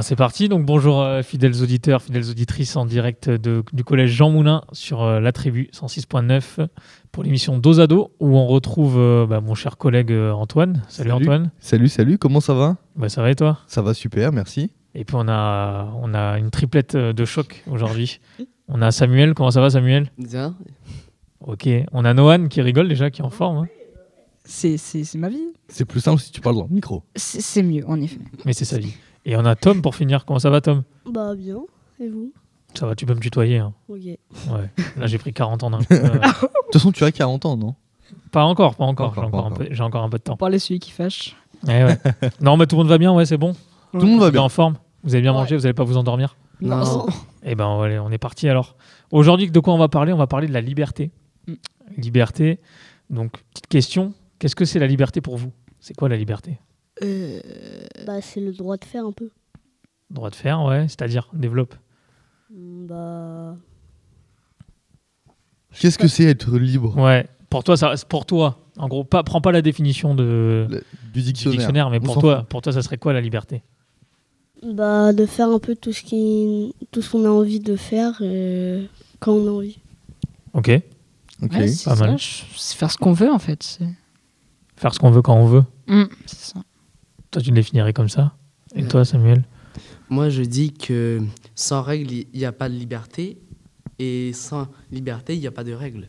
c'est parti. Donc bonjour fidèles auditeurs, fidèles auditrices en direct du collège Jean Moulin sur la Tribu 106.9 pour l'émission Dos à Dos où on retrouve mon cher collègue Antoine. Salut Antoine. Salut, comment ça va ? Ça va et toi ? Ça va super, merci. Et puis on a une triplette de choc aujourd'hui. On a Samuel, comment ça va Samuel ? Bien. Ok, on a Nohan qui rigole déjà, qui est en forme. Hein. C'est ma vie. C'est plus simple si tu parles dans le micro. C'est mieux, en effet. Mais c'est sa vie. Et on a Tom pour finir. Comment ça va Tom ? Bah bien, et vous ? Ça va, tu peux me tutoyer. Hein. Ok. Ouais. Là j'ai pris 40 ans d'un coup. De toute façon, tu as 40 ans, non ? Pas encore. J'ai encore un peu de temps. On parlait celui qui fâche. Ouais. Non, mais tout le monde va bien, ouais, c'est bon. Tout le monde va Vous êtes bien. en forme. Vous avez bien mangé, vous n'allez pas vous endormir ? Non. Eh ben, allez, on est parti alors. Aujourd'hui, de quoi on va parler ? On va parler de la liberté. Liberté. Donc, petite question. Qu'est-ce que c'est la liberté pour vous ? C'est quoi la liberté ? Bah c'est le droit de faire un peu. Droit de faire, ouais. C'est-à-dire, développe. Bah... Qu'est-ce que c'est être libre ? Ouais. Pour toi, en gros, prends pas la définition Du du dictionnaire. dictionnaire, mais On pour s'en toi, fout. ça serait quoi la liberté ? Bah de faire un peu tout ce qu'on a envie de faire quand on a envie. Ok. Ok. Ouais, c'est pas ça. mal. C'est faire ce qu'on veut, en fait. Faire ce qu'on veut quand on veut. C'est ça. Toi, tu le définirais comme ça ? Et toi, Samuel ? Moi, je dis que sans règles, il n'y a pas de liberté. Et sans liberté, il n'y a pas de règles.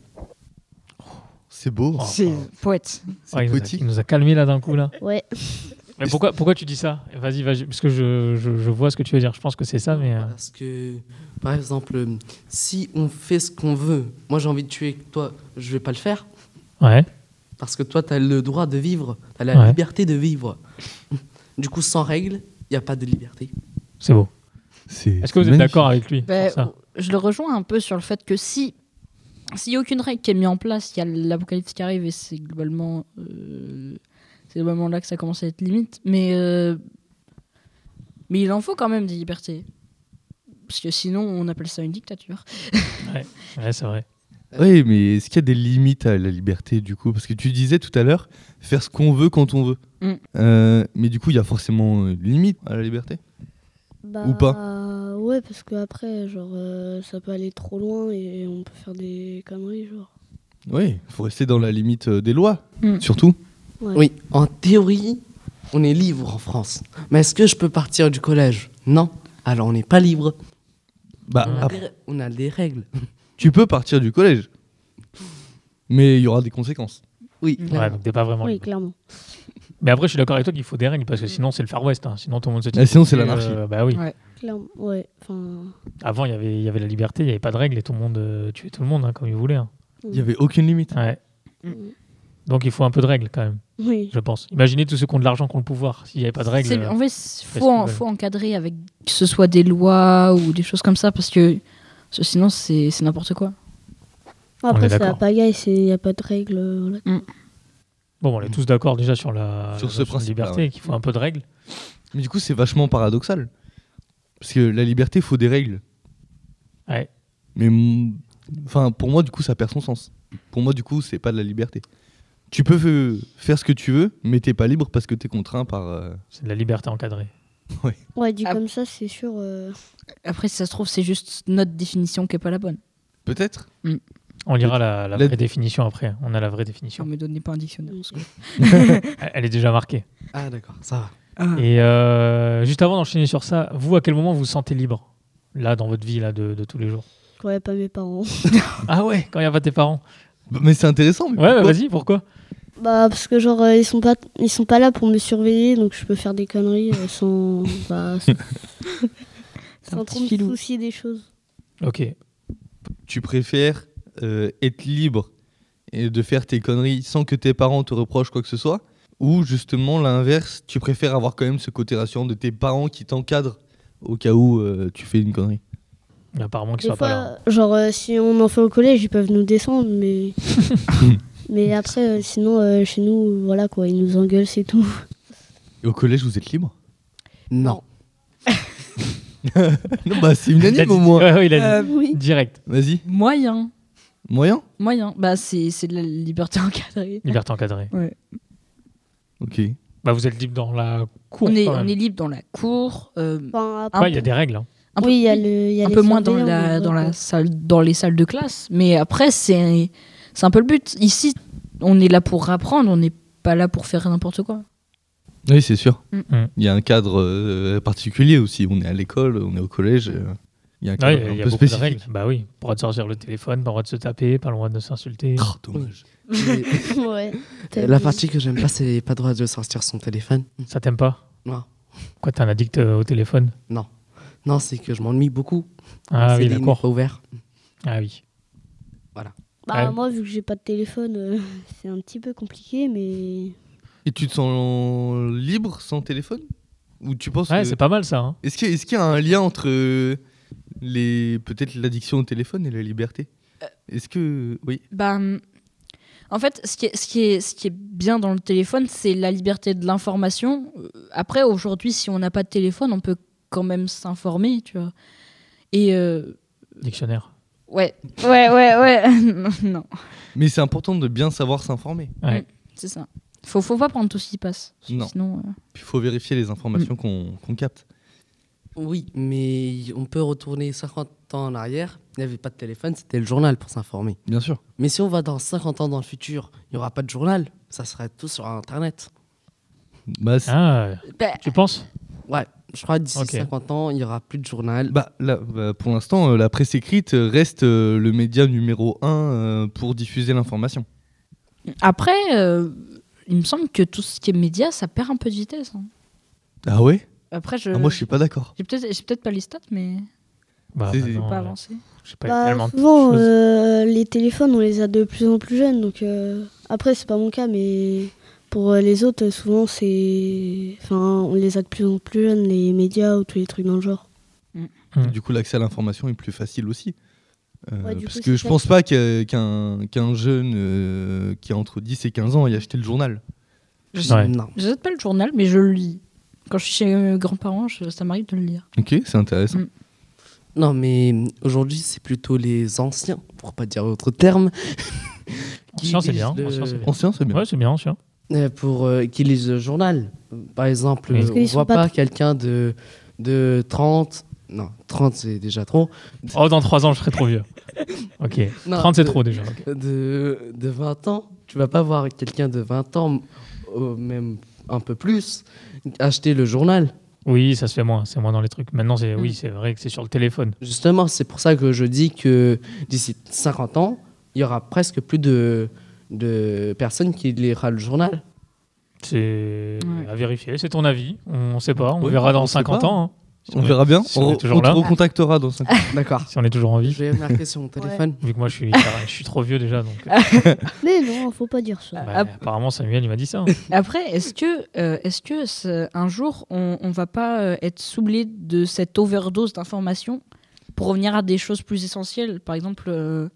C'est beau. Oh. C'est poète. C'est Il poétique. nous a calmé là d'un coup là. Ouais. Mais pourquoi tu dis ça ? Vas-y, parce que je vois ce que tu veux dire. Je pense que c'est ça, mais Parce que, par exemple, si on fait ce qu'on veut, moi j'ai envie de tuer toi, je vais pas le faire. ouais. Parce que toi, tu as le droit de vivre, tu as la Ouais. liberté de vivre. Du coup, sans règles, il n'y a pas de liberté. C'est beau. C'est Est-ce que vous êtes magnifique. d'accord avec lui Bah, sur ça ? je le rejoins un peu sur le fait que s'il n'y a aucune règle qui est mise en place, il y a l'apocalypse qui arrive et c'est globalement là que ça commence à être limite. Mais il en faut quand même des libertés. Parce que sinon, on appelle ça une dictature. Ouais, c'est vrai. Oui, mais est-ce qu'il y a des limites à la liberté du coup ? Parce que tu disais tout à l'heure, faire ce qu'on veut quand on veut. Mais du coup, il y a forcément une limite à la liberté ? Bah, Ou pas ? Ouais, parce que après, ça peut aller trop loin et on peut faire des conneries, genre. Oui, il faut rester dans la limite des lois, Mm. surtout. Ouais. Oui, en théorie, on est libre en France. Mais est-ce que je peux partir du collège ? Non. Alors on n'est pas libre. Bah, On a des règles. tu peux partir du collège, mais il y aura des conséquences. Oui. Ouais, donc t'es pas vraiment. Oui, libre. clairement. Mais après, je suis d'accord avec toi qu'il faut des règles parce que sinon, c'est le Far West. Hein. Sinon, tout le monde se tire. Ah, sinon, c'est l'anarchie. Bah oui. Ouais. Clairement, ouais. Enfin... Avant, il y avait la liberté, il n'y avait pas de règles et tout le monde tuait tout le monde hein, comme il voulait. Hein. Il n'y avait aucune limite. Ouais. Mm. Donc, il faut un peu de règles quand même, Oui. je pense. Imaginez tous ceux qui ont de l'argent, qui ont le pouvoir. S'il n'y avait pas de règles. En fait, ce il qu'ils faut encadrer avec que ce soit des lois ou des choses comme ça parce que sinon, c'est n'importe quoi. Après, est c'est la d'accord. pagaille, il n'y a pas de règles. Voilà. Bon, on est tous d'accord déjà sur la Sur ce notion de principe-là, liberté, ouais. qu'il faut un peu de règles. Mais du coup, c'est vachement paradoxal. Parce que la liberté, il faut des règles. Ouais. Mais pour moi, du coup, ça perd son sens. Pour moi, du coup, c'est pas de la liberté. Tu peux faire ce que tu veux, mais t'es pas libre parce que t'es contraint par... C'est de la liberté encadrée. Ouais, dit Ah. comme ça, c'est sûr. Après, si ça se trouve, c'est juste notre définition qui est pas la bonne. Peut-être. On lira la La- vraie définition après. On a la vraie Si définition. on me donnait pas un dictionnaire. Elle est déjà marquée. Ah d'accord, ça va. Et juste avant d'enchaîner sur ça, vous, à quel moment vous vous sentez libre ? Là, dans votre vie là, de tous les jours. Ouais, pas mes parents. Ah ouais, quand il n'y a pas tes parents. Mais c'est intéressant. Mais Ouais, pourquoi vas-y, pourquoi ? Bah, parce que genre, ils sont pas là pour me surveiller, donc je peux faire des conneries sans... Bah, C'est un sans petit trop me filou. soucier des choses. Ok. Tu préfères être libre et de faire tes conneries sans que tes parents te reprochent quoi que ce soit, ou justement l'inverse, tu préfères avoir quand même ce côté rassurant de tes parents qui t'encadrent au cas où tu fais une connerie. Apparemment qu'ils Des soient pas là. fois, genre, si on en fait au collège, ils peuvent nous descendre, mais... mais après, sinon, chez nous, voilà quoi, ils nous engueulent, c'est tout. Et au collège, vous êtes libre ? Non. Non, bah c'est Il a unanime dit- au moins. Ouais, il a dit. Oui. Direct. Vas-y. Moyen. Moyen ? Bah, c'est de la liberté encadrée. Liberté encadrée. Ouais. Ok. Bah, vous êtes libre dans la cour. On est, quand on même. est libre dans la cour. Enfin, un Ouais, il y a des règles. Hein. Un peu, oui, il y a un les peu moins dans surveillants, mais dans ouais, la salle, dans les salles de classe. Mais après, c'est un peu le but. Ici, on est là pour apprendre, on n'est pas là pour faire n'importe quoi. Oui, c'est sûr. Mm. Il y a un cadre particulier aussi. On est à l'école, on est au collège. Il y a un cadre Ouais, un il y a peu beaucoup de spécifique. règles. Bah oui, pas le droit de sortir le téléphone, pas le droit de se taper, pas le droit de s'insulter. Oh, dommage. Et ouais. la partie que j'aime pas, c'est pas droit de sortir son téléphone. Ça t'aime pas? Non. Quoi, t'es un addict au téléphone? Non, c'est que je m'ennuie beaucoup. Ah oui, Céline n'est d'accord. pas ouvert. Ah oui. Bah, Ouais. moi, vu que j'ai pas de téléphone, c'est un petit peu compliqué, mais. Et tu te sens libre sans téléphone? Ou tu penses Ouais, que... c'est pas mal ça. Hein. Est-ce qu'il y a un lien entre peut-être l'addiction au téléphone et la liberté? Est-ce que... Oui. Bah, en fait, ce qui est bien dans le téléphone, c'est la liberté de l'information. Après, aujourd'hui, si on n'a pas de téléphone, on peut quand même s'informer, tu vois. Et Dictionnaire. ouais. Non, Mais c'est important de bien savoir s'informer. Ouais. c'est ça. Faut pas prendre tout ce qui passe. Non. Sinon, Il faut vérifier les informations qu'on capte. Oui, mais on peut retourner 50 ans en arrière. Il n'y avait pas de téléphone, c'était le journal pour s'informer. Bien sûr. Mais si on va dans 50 ans dans le futur, il n'y aura pas de journal. Ça serait tout sur Internet. Bah, Ah, bah, tu penses? Ouais, je crois que d'ici Ok. 50 ans, il n'y aura plus de journal. pour l'instant, la presse écrite reste le média numéro 1 pour diffuser l'information. après, il me semble que tout ce qui est média, ça perd un peu de vitesse. Hein. Ah ouais? Après, Moi, je suis pas d'accord. j'ai peut-être pas les stats, mais Bah, C'est- maintenant, pas avancé. je sais pas, il y a Bah, tellement de souvent, choses. les téléphones, on les a de plus en plus jeunes. Donc, après, c'est pas mon cas, mais pour les autres, souvent, on les a de plus en plus jeunes, les médias ou tous les trucs dans le genre. Du coup, l'accès à l'information est plus facile aussi. Ouais, du parce coup, que c'est je ça. pense pas qu'un jeune qui a entre 10 et 15 ans ait acheté le journal. Ouais. Non. Je n'achète pas le journal, mais je le lis. Quand je suis chez mes grands-parents, ça m'arrive de le lire. Ok, c'est intéressant. Mm. Non, mais aujourd'hui, c'est plutôt les anciens, pour pas dire autre terme. Ancien, c'est bien. lisent Ancien, c'est bien. Ancien, c'est bien. Ouais, c'est bien, ancien. qui lisent le journal. Par exemple, Oui. Parce on qu'ils sont voit pas pas quelqu'un de 30. Non, 30, c'est déjà trop. Oh, dans 3 ans, je serai trop vieux. Ok. Non, 30, c'est de- trop déjà. ok. De 20 ans. Tu vas pas voir quelqu'un de 20 ans, même un peu plus, acheter le journal. Oui, ça se fait moins. C'est moins dans les trucs. Maintenant, oui, c'est vrai que c'est sur le téléphone. Justement, c'est pour ça que je dis que d'ici 50 ans, il y aura presque plus de personnes qui lira le journal. C'est Ouais. à vérifier. C'est ton avis. On sait pas. On Oui, verra on dans sait 50 pas. ans. Hein. On verra bien. Si on est toujours on te là. recontactera dans 5 ans. D'accord. Si on est toujours en vie. Je vais marquer sur mon téléphone. Vu que moi, je suis trop vieux déjà. Donc, Mais non, faut pas dire ça. bah, apparemment, Samuel, il m'a dit ça. hein. Après, est-ce que un jour, on va pas être soublé de cette overdose d'informations pour revenir à des choses plus essentielles? Par exemple,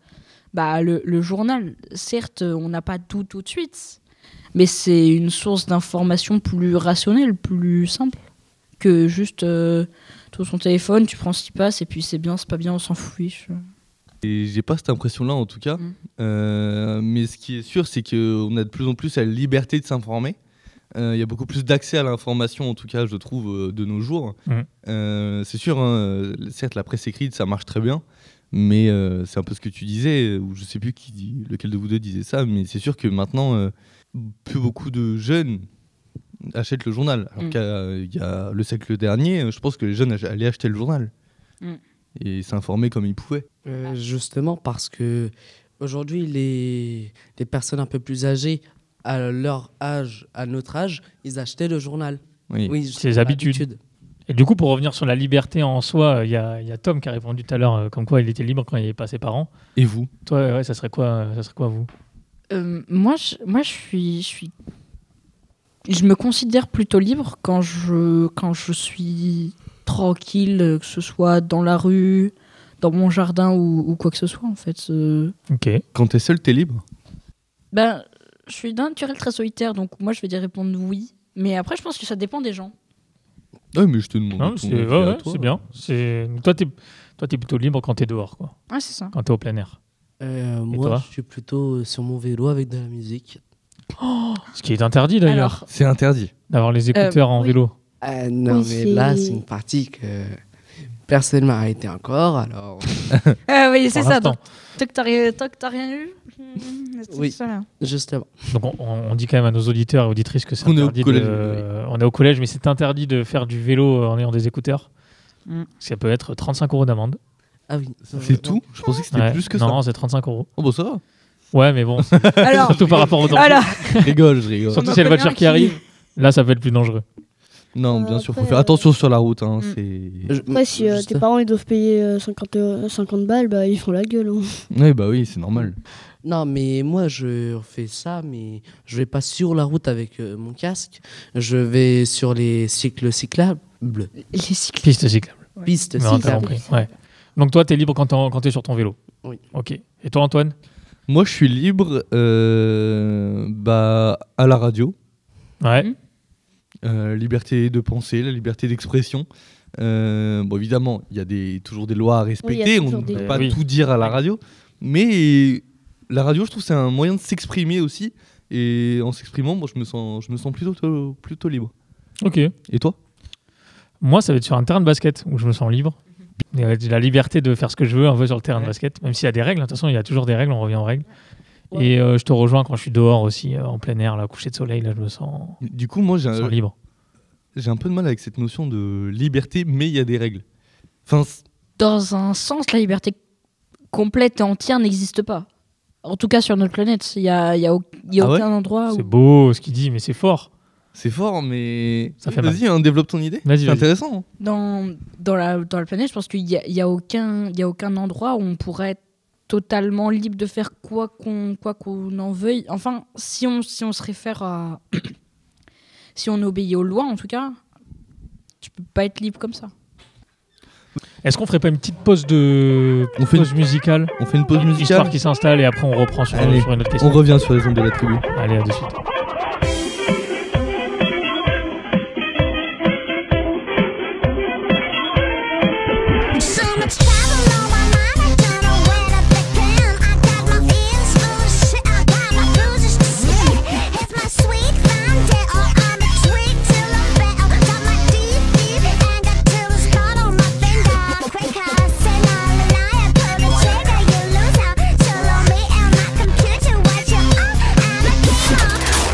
le journal. Certes, on n'a pas tout de suite, mais c'est une source d'information plus rationnelle, plus simple que juste tout son téléphone, tu prends ce qui passe et puis c'est bien, c'est pas bien, on s'en fout. Et j'ai pas cette impression-là en tout cas. Mm. Mais ce qui est sûr, c'est qu'on a de plus en plus la liberté de s'informer. Il y a beaucoup plus d'accès à l'information, en tout cas, je trouve, de nos jours. C'est sûr, hein, certes, la presse écrite, ça marche très bien. Mais c'est un peu ce que tu disais, ou je sais plus lequel de vous deux disait ça, mais c'est sûr que maintenant, plus beaucoup de jeunes achètent le journal. Alors qu'il y a le siècle dernier, je pense que les jeunes allaient acheter le journal. Mm. Et s'informer comme ils pouvaient. Justement parce que aujourd'hui, les personnes un peu plus âgées, à leur âge, à notre âge, ils achetaient le journal. Oui. Oui, C'est les pour habitudes. l'habitude. Et du coup, pour revenir sur la liberté en soi, il y a Tom qui a répondu tout à l'heure comme quoi il était libre quand il n'y avait pas ses parents. Et vous? Toi, ouais, ça serait quoi vous? Moi, je me considère plutôt libre quand je suis tranquille, que ce soit dans la rue, dans mon jardin ou quoi que ce soit en fait. Ok. Quand t'es seul, t'es libre? Ben, je suis d'un naturel très solitaire, donc moi je vais dire répondre oui. Mais après, je pense que ça dépend des gens. Ouais, mais je te demande. Non, ton c'est avis à toi. c'est bien. Toi, t'es plutôt libre quand t'es dehors, quoi. Ouais, c'est ça. Quand t'es au plein air. Moi, toi je suis plutôt sur mon vélo avec de la musique. Ce qui est interdit d'ailleurs, Alors, C'est interdit. d'avoir les écouteurs en oui. vélo. Non, Oui, mais c'est- là, c'est une partie que personne m'a arrêté encore, alors oui, c'est Pour ça. l'instant. Donc, tant que t'as rien eu. C'est Oui. ça, là. justement. Donc on dit quand même à nos auditeurs et auditrices que c'est On est au interdit. collège, On est au collège, mais c'est interdit de faire du vélo en ayant des écouteurs. Mm. Ça peut être 35 € d'amende. Ah oui. C'est tout. Je pensais que c'était Ouais. plus que non, ça. c'est 35 €. Oh bah ça va. Ouais, mais bon, Alors, surtout par rapport aux danger. voilà. Je rigole, je rigole. Surtout On s'il y a en une voiture connaît qui un arrive, là ça peut être plus dangereux. Non, bien sûr, faut après, faire attention sur la route. Hein, Mm. c'est... Après, si tes parents ils doivent payer 50 balles, bah, ils font la gueule. Hein. Ouais, bah oui, c'est normal. Non, mais moi, je fais ça, mais je vais pas sur la route avec mon casque. Je vais sur les cycles cyclables, Les cyclistes. Piste cyclable. pistes Mais on t'a cyclables. compris. Ouais. Donc toi, t'es libre quand t'es sur ton vélo. Oui. Ok. Et toi, Antoine? Moi, je suis libre bah, à la radio. Ouais. Mhm. Liberté de penser, la liberté d'expression. Bon, évidemment, il y a toujours des lois à respecter. On toujours ne des peut lois. pas Oui. tout dire à la radio. Mais la radio, je trouve, c'est un moyen de s'exprimer aussi. Et en s'exprimant, moi, je me sens plutôt libre. Ok. Et toi? Moi, ça va être sur un terrain de basket où je me sens libre. J'ai la liberté de faire ce que je veux un peu sur le terrain de Ouais. basket, même s'il y a des règles. De toute façon, il y a toujours des règles, on revient aux règles. Ouais. Et je te rejoins quand je suis dehors aussi, en plein air, là, coucher de soleil, là, je me sens Du coup, moi, je me sens libre. j'ai un peu de mal avec cette notion de liberté, mais il y a des règles. Enfin, Dans un sens, la liberté complète et entière n'existe pas. En tout cas, sur notre planète, il y a Ah ouais aucun endroit C'est où... beau ce qu'il dit, mais c'est fort. c'est fort, mais... Ça fait mal. Vas-y, hein, développe ton idée. Vas-y, C'est vas-y. intéressant. Dans la planète, je pense qu'il y a aucun endroit où on pourrait être totalement libre de faire quoi qu'on en veuille. Enfin, si on se réfère à... si on obéit aux lois, en tout cas, tu peux pas être libre comme ça. Est-ce qu'on ferait pas une petite pause On fait pause musicale, On fait une pause musicale. histoire qui s'installe et après on reprend sur Allez, une autre On question. revient sur les ondes de la tribu. Allez, à de suite. So much travel on my mind, I don't know where to begin. I got my ears full of shit, I got my bruises to see. It's my sweet Sunday, or I'm a tweak till I'm better. Got my deep anger till it's caught on my finger. Quicker, say no, lie, pull the trigger, you lose out. Solo me and my computer, what you on? I'm a gamer.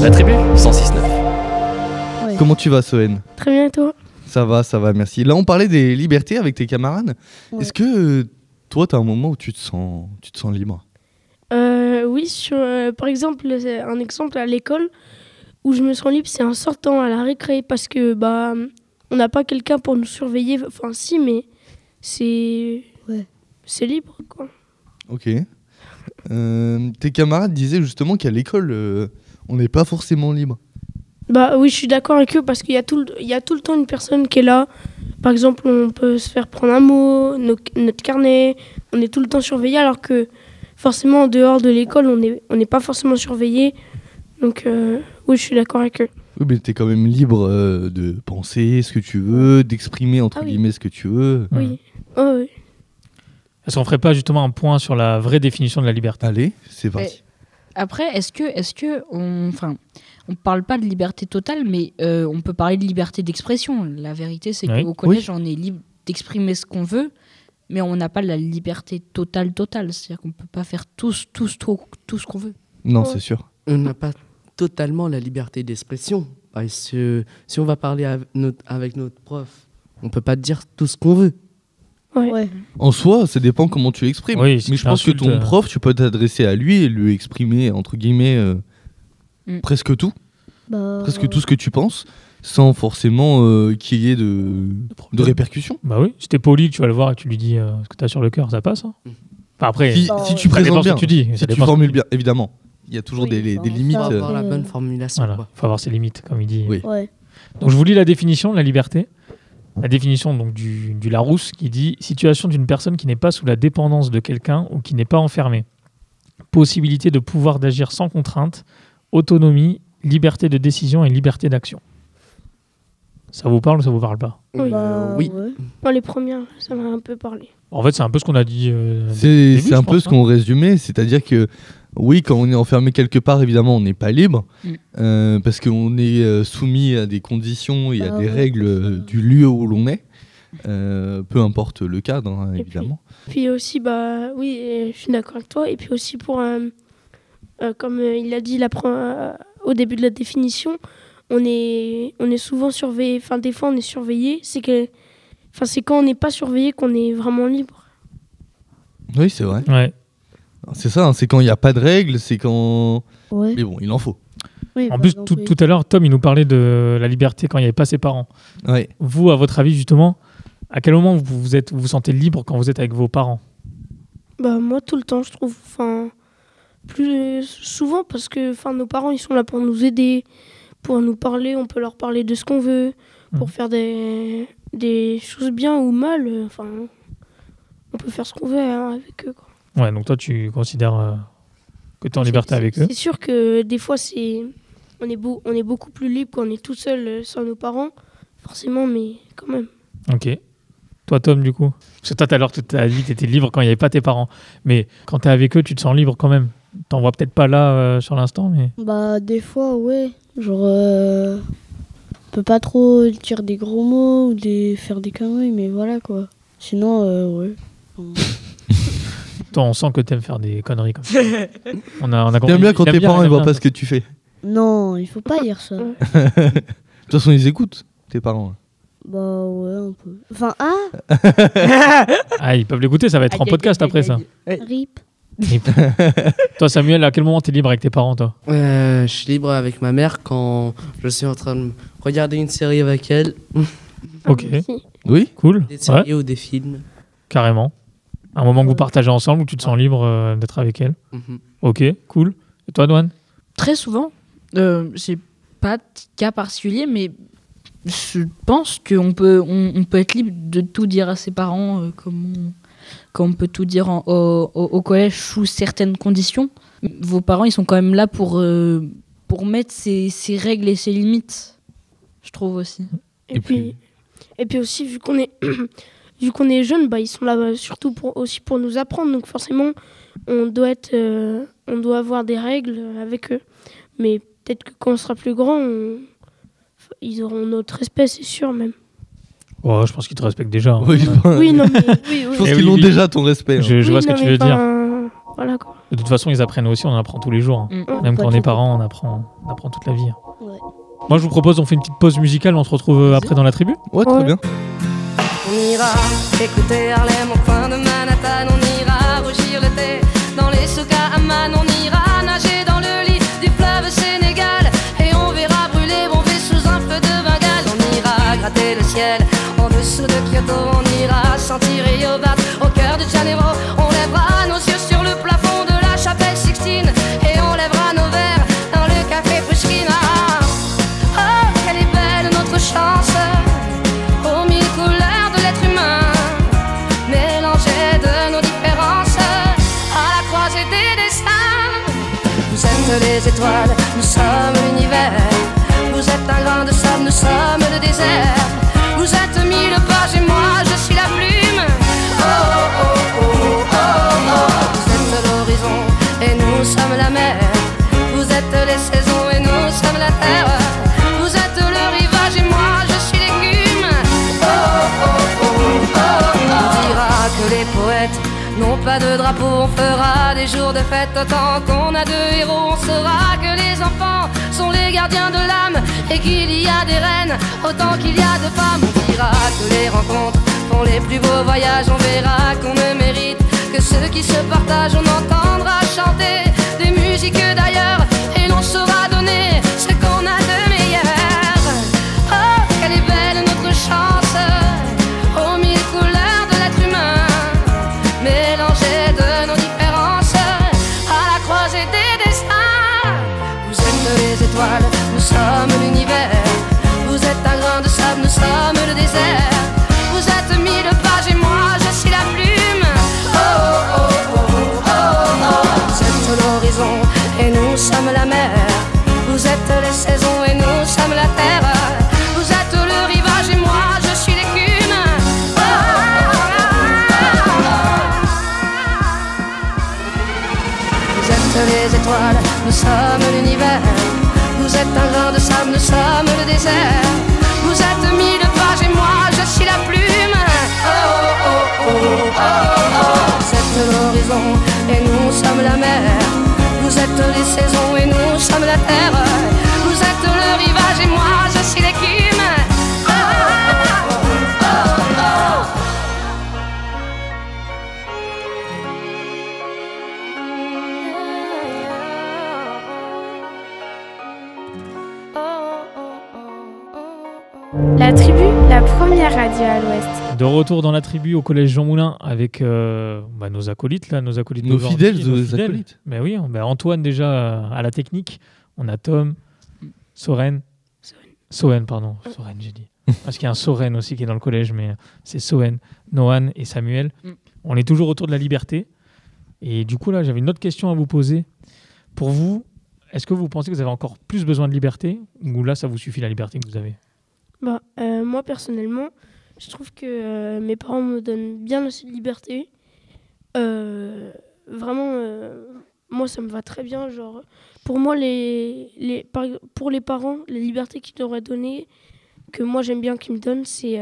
La tribu 106.9. Ouais. Comment tu vas, Sohen? Très bien, et toi? Ça va, merci. Là, on parlait des libertés avec tes camarades. Ouais. Est-ce que toi, tu as un moment où tu te sens libre? Oui, par exemple, c'est un exemple à l'école où je me sens libre, c'est en sortant à la récré parce que on n'a pas quelqu'un pour nous surveiller. Enfin, si, mais c'est Ouais. c'est libre, quoi. Ok. Tes camarades disaient justement qu'à l'école, on n'est pas forcément libre. Bah oui, je suis d'accord avec eux parce qu'il y a tout le temps une personne qui est là. Par exemple, on peut se faire prendre un mot, notre carnet, on est tout le temps surveillé alors que forcément en dehors de l'école, on n'est pas forcément surveillé. Donc oui, je suis d'accord avec eux. Oui, mais tu es quand même libre de penser ce que tu veux, d'exprimer entre Ah oui. guillemets ce que tu veux. Oui. Oh, oui. Est-ce qu'on ferait pas justement un point sur la vraie définition de la liberté? Allez, c'est parti. Après, est-ce que on parle pas de liberté totale, mais on peut parler de liberté d'expression. La vérité, c'est Oui. qu'au collège, on est libre d'exprimer ce qu'on veut, mais on n'a pas la liberté totale. C'est-à-dire qu'on peut pas faire tout ce qu'on veut. Non, Ouais. c'est sûr. On n'a pas totalement la liberté d'expression. Parce que si on va parler avec notre prof, on peut pas dire tout ce qu'on veut. Ouais. Ouais. En soi, ça dépend comment tu l'exprimes. Oui, si mais tu je pense que l'insultes, ton prof, tu peux t'adresser à lui et lui exprimer entre guillemets presque tout, presque tout ce que tu penses, sans forcément qu'il y ait de répercussions. Bah oui, si t'es poli, tu vas le voir et tu lui dis ce que t'as sur le cœur, ça passe. Hein. Enfin, après, Si, Bah, si tu ça dépend présentes ce bien, que tu dis. si Ça tu dépend ce formules que tu bien, évidemment. Il y a toujours Oui, des bah, limites. ça, Faut avoir la Euh, bonne formulation. Voilà, quoi. faut avoir ses limites, comme il dit. Oui. Ouais. Donc je vous lis la définition de la liberté. La définition donc du Larousse qui dit situation d'une personne qui n'est pas sous la dépendance de quelqu'un ou qui n'est pas enfermée. Possibilité de pouvoir d'agir sans contrainte, autonomie, liberté de décision et liberté d'action. Ça vous parle ou ça vous parle pas? Oui. Bah, oui. ouais. Moi, les premières, ça m'a un peu parlé. En fait, c'est un peu ce qu'on a dit. C'est début, c'est je un pense, peu ce hein. qu'on résumait, c'est-à-dire que oui, quand on est enfermé quelque part, évidemment, on n'est pas libre, parce qu'on est soumis à des conditions et à Ah des ouais, règles du lieu où l'on est, peu importe le cadre, hein, Et évidemment. Puis aussi, oui, je suis d'accord avec toi. Et puis aussi pour, comme il a dit au début de la définition, on est souvent surveillé. Enfin, des fois, on est surveillé. C'est quand on n'est pas surveillé qu'on est vraiment libre. Oui, c'est vrai. Ouais. C'est ça, hein, c'est quand il n'y a pas de règles, c'est quand... Ouais. Mais bon, il en faut. Oui, En par plus, exemple, oui. tout à l'heure, Tom, il nous parlait de la liberté quand il n'y avait pas ses parents. Ouais. Vous, à votre avis, justement, à quel moment vous vous sentez libre quand vous êtes avec vos parents? Bah, moi, tout le temps, je trouve. Enfin, plus souvent parce que nos parents, ils sont là pour nous aider, pour nous parler. On peut leur parler de ce qu'on veut, pour faire des choses bien ou mal. Enfin, on peut faire ce qu'on veut avec eux, quoi. Ouais, donc toi, tu considères que tu es en liberté avec eux? C'est sûr que des fois, on est beaucoup plus libre quand on est tout seul sans nos parents, forcément, mais quand même. Ok. Toi, Tom, du coup? Parce que toi, tout à l'heure, tu as dit que tu étais libre quand il n'y avait pas tes parents. Mais quand tu es avec eux, tu te sens libre quand même. T'en vois peut-être pas là sur l'instant, mais... Bah, des fois, ouais. Genre, on peut pas trop dire des gros mots ou faire des conneries, mais voilà, quoi. Sinon, ouais. Toi, on sent que tu aimes faire des conneries comme ça. on a J'aime bien quand il aime tes bien, parents il ne aime voient bien pas ça. ce que tu fais. Non, il faut pas dire ça. De toute façon, ils écoutent, tes parents. Bah, ouais, un peu. Enfin, ah, Ah, ils peuvent l'écouter, ça va être en podcast après ça. rip. Toi, Samuel, à quel moment tu es libre avec tes parents, toi? Je suis libre avec ma mère quand je suis en train de regarder une série avec elle, Ok, Merci. Oui. cool. des Ouais, séries ou des films. carrément. Un moment que vous partagez ensemble où tu te sens libre d'être avec elle. Mhm. Ok, cool. Et toi, Douane? Très souvent, j'ai pas de cas particulier, mais je pense qu'on peut, on peut être libre de tout dire à ses parents, comme on peut tout dire au collège sous certaines conditions. Vos parents, ils sont quand même là pour mettre ses règles et ses limites, je trouve aussi. Et puis aussi, vu qu'on est, vu qu'on est jeune, ils sont là surtout aussi pour nous apprendre. Donc forcément, on doit avoir des règles avec eux. Mais peut-être que quand on sera plus grand, ils auront notre respect, c'est sûr même. Oh, je pense qu'ils te respectent déjà. Hein. Oui, Oui, non, mais oui, je pense Eh qu'ils oui, ont oui. déjà ton respect. Hein. Je vois ce que tu veux dire. Voilà quoi. De toute façon, ils apprennent aussi, on en apprend tous les jours. Même quand on est parents, on apprend toute la vie. Ouais. Moi, je vous propose, on fait une petite pause musicale, on se retrouve après dans la tribu. Ouais, très bien. On ira écouter Harlem au coin de Manhattan. On ira rougir le thé dans les souks à Amman. On ira nager dans le lit du fleuve Sénégal. Et on verra brûler bomber sous un feu de Bengale. On ira gratter le ciel en dessous de Kyoto. On ira sentir Rio Bat au cœur de Janeiro. On lèvera nos yeux sur le plafond de la chapelle Sixtine. Et on lèvera nos verres dans le café Pushkin. Oh, quelle est belle notre chance, aux mille couleurs de l'être humain, mélangées de nos différences, à la croisée des destins. Vous êtes les étoiles, nous sommes l'univers. Vous êtes un grain de sable, nous sommes le désert. Vous êtes mille pages et moi je suis la plume. Oh oh oh oh oh oh. Vous êtes l'horizon et nous sommes la mer. Vous êtes les saisons et nous sommes la terre. Vous êtes le rivage et moi je suis l'écume. Oh oh oh oh oh. On dira que les poètes n'ont pas de drapeau. On fera des jours de fête autant qu'on a de héros. On saura que les enfants sont les gardiens de l'âme et qu'il y a des reines autant qu'il y a de femmes. On dira que les rencontres font les plus beaux voyages. On verra qu'on ne mérite que ceux qui se partagent. On entendra chanter des musiques d'ailleurs et l'on saura donner ce qu'on a de meilleur. Oh, quelle est belle notre chance, aux mille couleurs de l'être humain, mélangées de nos différences, à la croisée des destins. Vous êtes les étoiles, nous sommes l'univers. Vous êtes un grain de sable, nous sommes le désert. Vous êtes mille pages et moi je suis la plume. Oh oh oh oh oh oh. Vous êtes l'horizon et nous sommes la mer. Vous êtes les saisons et nous sommes la terre. Vous êtes le rivage et moi je suis l'écume. Oh, vous êtes les étoiles, nous sommes l'univers. Vous êtes un grain de sable, nous sommes le désert. Vous êtes mille pages et moi je suis la plume. Oh oh oh oh oh oh. Vous êtes l'horizon et nous sommes la mer. Vous êtes les saisons et nous sommes la terre. Vous êtes le rivage et moi je suis l'écume. Oh oh oh oh oh. La tribu, la première radio à l'ouest. De retour dans la tribu au collège Jean Moulin avec nos acolytes, là, nos acolytes Nos d'aujourd'hui, fidèles nos acolytes. Mais oui, Antoine déjà à la technique. On a Tom, Soren, pardon. Soren, j'ai dit. Parce qu'il y a un Soren aussi qui est dans le collège, mais c'est Soren, Nohan et Samuel. On est toujours autour de la liberté. Et du coup, là, j'avais une autre question à vous poser. Pour vous, est-ce que vous pensez que vous avez encore plus besoin de liberté ou là, ça vous suffit la liberté que vous avez ? Moi, personnellement, je trouve que mes parents me donnent bien assez de liberté. Vraiment, moi, ça me va très bien. Genre, pour moi, pour les parents, les libertés qu'ils devraient donner, que moi, j'aime bien qu'ils me donnent, c'est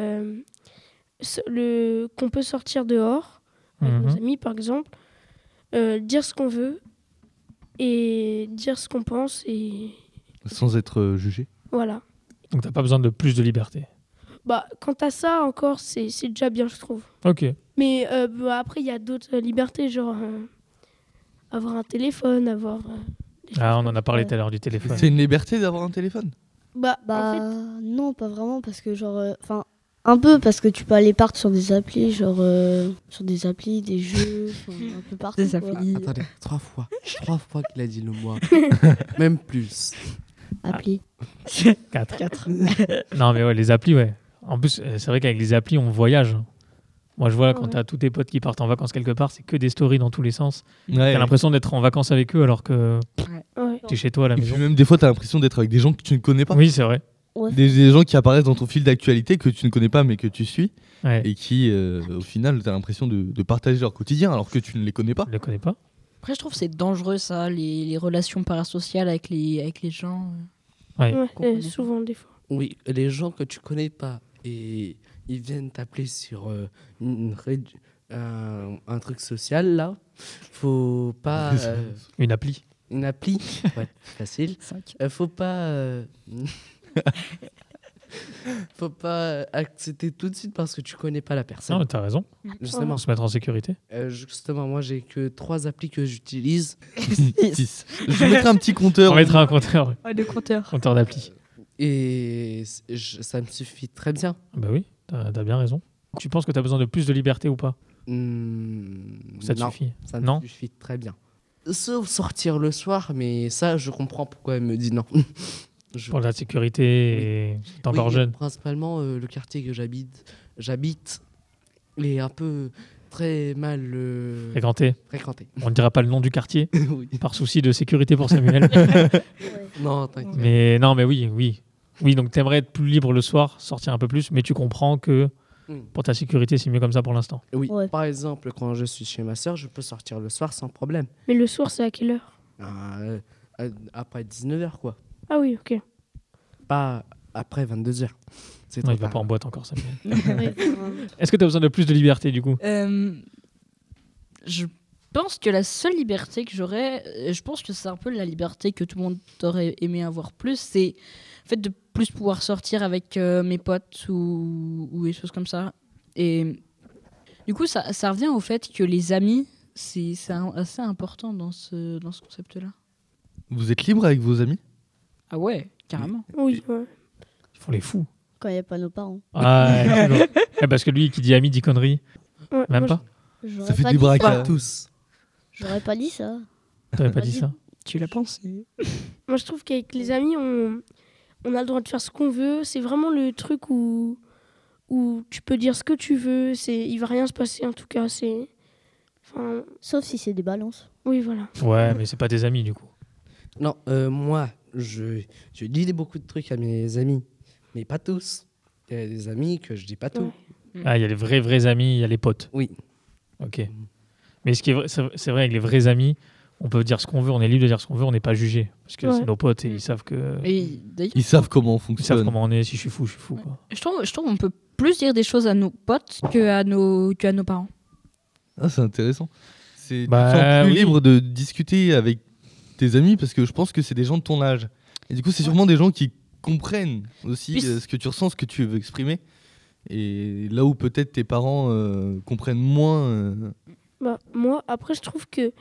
qu'on peut sortir dehors, avec nos amis, par exemple, dire ce qu'on veut et dire ce qu'on pense. Et Sans être jugé. voilà. Donc, t'as pas besoin de plus de liberté. Quant à ça, encore, c'est déjà bien, je trouve. Ok. Mais après, il y a d'autres libertés, genre avoir un téléphone, avoir... On en a parlé tout à l'heure du téléphone. C'est une liberté d'avoir un téléphone. En fait, non, pas vraiment, parce que un peu, parce que tu peux aller partout sur des applis, sur des applis, des jeux, un peu partout. Des quoi. applis. Attendez, 3 fois qu'il a dit le mot. Même plus. Appli. 4. Non, mais ouais, les applis, ouais. En plus, c'est vrai qu'avec les applis, on voyage. Moi, je vois quand t'as tous tes potes qui partent en vacances quelque part, c'est que des stories dans tous les sens. Ouais. T'as l'impression d'être en vacances avec eux alors que ouais. t'es chez toi à la Et maison. puis même des fois, t'as l'impression d'être avec des gens que tu ne connais pas. Oui, c'est vrai. Ouais. Des gens qui apparaissent dans ton fil d'actualité que tu ne connais pas mais que tu suis Ouais. et qui, au final, t'as l'impression de partager leur quotidien alors que tu ne les connais pas. Je le connais pas. Après, je trouve que c'est dangereux, ça, les relations parasociales avec les gens. Ouais. Souvent, des fois. Oui, les gens que tu connais pas et ils viennent t'appeler sur un truc social là. Faut pas. Une appli. Une appli. Ouais, facile. Faut pas. Faut pas accepter tout de suite parce que tu connais pas la Non, personne. mais t'as raison. Justement. Se mettre en sécurité. Justement, moi j'ai que 3 applis que j'utilise. 6. Je mettrai un petit compteur. On mettra un compteur. Ouais, le compteur. Compteur d'appli. Et ça me suffit très bien. Bah oui, t'as bien raison. Tu penses que t'as besoin de plus de liberté ou pas? Ça te Non, suffit? ça me Non. suffit très bien. Sauf sortir le soir, mais ça, je comprends pourquoi elle me dit non. Pour la sécurité et t'es encore Oui, jeune. Principalement, le quartier que j'habite est un peu très mal Fréquenté. fréquenté. On ne dira pas le nom du quartier Oui. par souci de sécurité pour Samuel. Non, t'inquiète. Mais non, mais oui. Oui, donc t'aimerais être plus libre le soir, sortir un peu plus, mais tu comprends que pour ta sécurité, c'est mieux comme ça pour l'instant. Oui, Ouais. par exemple, quand je suis chez ma soeur, je peux sortir le soir sans problème. Mais le soir, c'est à quelle heure? Après 19h, quoi. Ah oui, ok. Pas après 22h. C'est Non, trop il va tard. pas en boîte encore, Samuel. Ouais, Est-ce que tu as besoin de plus de liberté du coup? Je pense que la seule liberté que j'aurais, je pense que c'est un peu la liberté que tout le monde aurait aimé avoir plus, c'est le fait de plus pouvoir sortir avec mes potes ou des choses comme ça. Et du coup, ça revient au fait que les amis, c'est assez important dans ce concept-là. Vous êtes libre avec vos amis? Ah ouais, carrément. Oui, ouais. Ils font les fous. Quand il n'y a pas nos parents. Ah, ouais, toujours. Parce que lui qui dit ami dit conneries. Ouais, Même moi, pas? J'aurais Ça fait pas du dit braquage. Pas ça. tous. J'aurais pas dit ça. T'avais pas dit ça? Tu l'as pensé. Moi, je trouve qu'avec les amis, on a le droit de faire ce qu'on veut. C'est vraiment le truc où tu peux dire ce que tu veux. Il va rien se passer, en tout cas. Enfin, Sauf si c'est des balances. oui, voilà. Ouais, mais c'est pas tes amis du coup. Non, moi, je dis beaucoup de trucs à mes amis, mais pas tous. Il y a des amis que je dis pas tout. Ah, il y a les vrais amis, il y a les potes. Oui. Ok. Mais ce qui est vrai, c'est vrai, avec les vrais amis, on peut dire ce qu'on veut, on est libre de dire ce qu'on veut, on n'est pas jugé. Parce que Ouais. c'est nos potes et ils savent que. Et d'ailleurs, Ils savent comment on Ils savent fonctionne. comment on est, si je suis fou, je suis fou. Quoi. je trouve qu'on peut plus dire des choses à nos potes que à nos parents. Ah, c'est intéressant. Tu Bah, te sens plus oui. libre de discuter avec tes amis parce que je pense que c'est des gens de ton âge. Et du coup, c'est sûrement des gens qui comprennent aussi Puis ce que tu ressens, ce que tu veux exprimer. Et là où peut-être tes parents comprennent moins. Bah, moi, après, je trouve que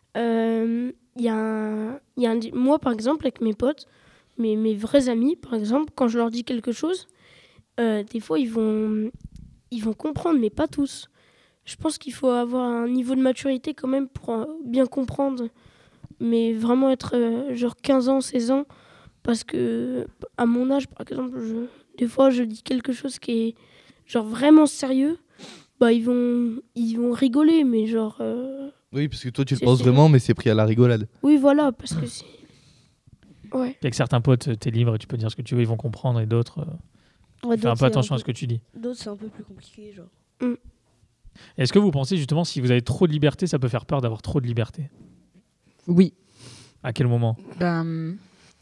moi, par exemple, avec mes potes, mes vrais amis, par exemple, quand je leur dis quelque chose, des fois, ils vont comprendre, mais pas tous. Je pense qu'il faut avoir un niveau de maturité quand même pour bien comprendre, mais vraiment être genre 15 ans, 16 ans, parce que à mon âge, par exemple, des fois, je dis quelque chose qui est genre vraiment sérieux, bah ils vont rigoler, mais genre... Oui, parce que toi, tu le C'est penses sérieux. vraiment, mais c'est pris à la rigolade. Oui, voilà, parce que c'est... Ouais. Avec certains potes, t'es libre et tu peux dire ce que tu veux, ils vont comprendre, et d'autres, Ouais, fais un d'autres, peu c'est attention à ce que tu dis. D'autres, c'est un peu plus compliqué. Genre. Est-ce que vous pensez justement, si vous avez trop de liberté, ça peut faire peur d'avoir trop de liberté? Oui. À quel moment? Ben,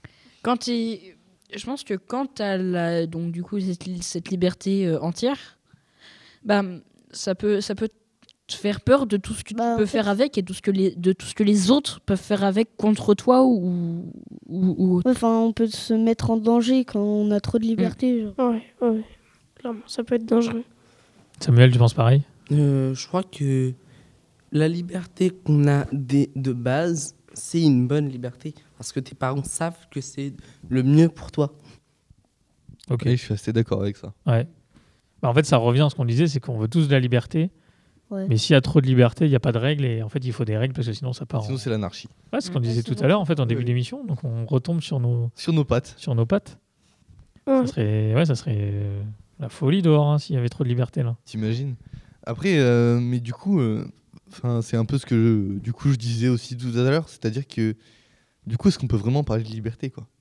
je pense que quand tu as donc du coup cette liberté entière, ben, ça peut te faire peur de tout ce que Bah, tu peux en fait- faire avec et de tout ce que les autres peuvent faire avec contre toi ou autre. Ouais, enfin, on peut se mettre en danger quand on a trop de liberté. Genre. Ouais. Clairement, ça peut être dangereux. Samuel, tu penses pareil? Je crois que la liberté qu'on a de base, c'est une bonne liberté. Parce que tes parents savent que c'est le mieux pour toi. Ok. Et je suis assez d'accord avec ça. Ouais. Bah, en fait, ça revient à ce qu'on disait, c'est qu'on veut tous de la liberté. Ouais. Mais s'il y a trop de liberté, il n'y a pas de règles. Et en fait, il faut des règles parce que sinon, ça part. Sinon, c'est l'anarchie. Ouais, c'est ce qu'on Ouais, disait c'est tout à l'heure, en fait, en début Oui. d'émission. Donc, on retombe sur nos Sur nos pattes, Ouais. Ça serait la folie dehors hein, s'il y avait trop de liberté là. t'imagines. Après, mais du coup, c'est un peu ce que je disais aussi tout à l'heure. C'est-à-dire que, du coup, est-ce qu'on peut vraiment parler de liberté, quoi?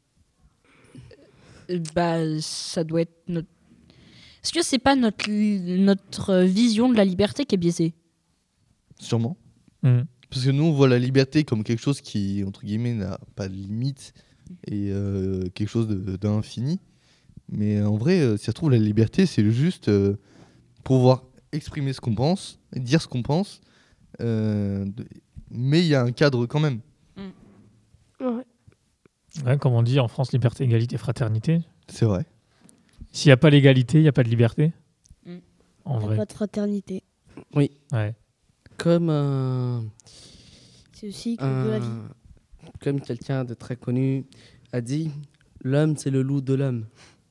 Bah, ça doit être notre. Est-ce que c'est pas notre vision de la liberté qui est biaisée? Sûrement. Mhm. Parce que nous, on voit la liberté comme quelque chose qui, entre guillemets, n'a pas de limite et quelque chose d'infini. Mais en vrai, si ça se trouve, la liberté, c'est juste pouvoir exprimer ce qu'on pense, dire ce qu'on pense, mais il y a un cadre quand même. Ouais. Ouais, comme on dit en France, liberté, égalité, fraternité. C'est vrai. S'il n'y a pas l'égalité, il n'y a pas de liberté. En Il y a vrai. pas de fraternité. Ouais. Comme C'est aussi que de la vie. comme quelqu'un de très connu a dit, l'homme c'est le loup de l'homme.